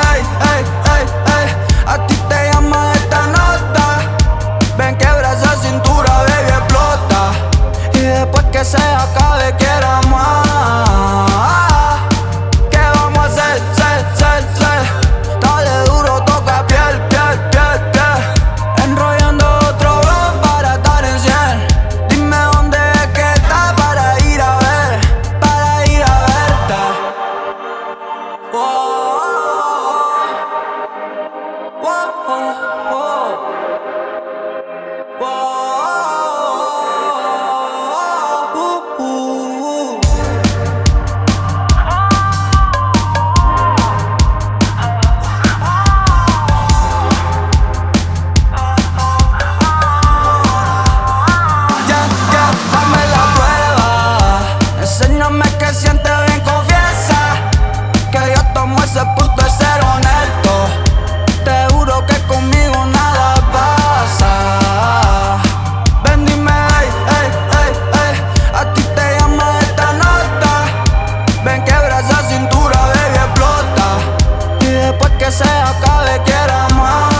ey, ey, ey, ey. A ti te llama esta nota. Ven, quebra esa cintura, baby, explota. Y después que se acabe, quiera más. ¿Qué vamos a hacer? Dale duro, toca piel, piel, piel, piel. Enrollando otro blunt para estar en 100. Dime dónde es que está para ir a verte. Oh, oh, oh, oh, oh. Dame la prueba, enséñame que siente bien, confiesa que yo tomo ese punto de ser honesto. Te juro que conmigo nada pasa. Ven, dime, ey, ey, ey, ey. A ti te llama esta nota. Ven, quebra esa cintura, baby, explota. Y después que se acabe, quiera más.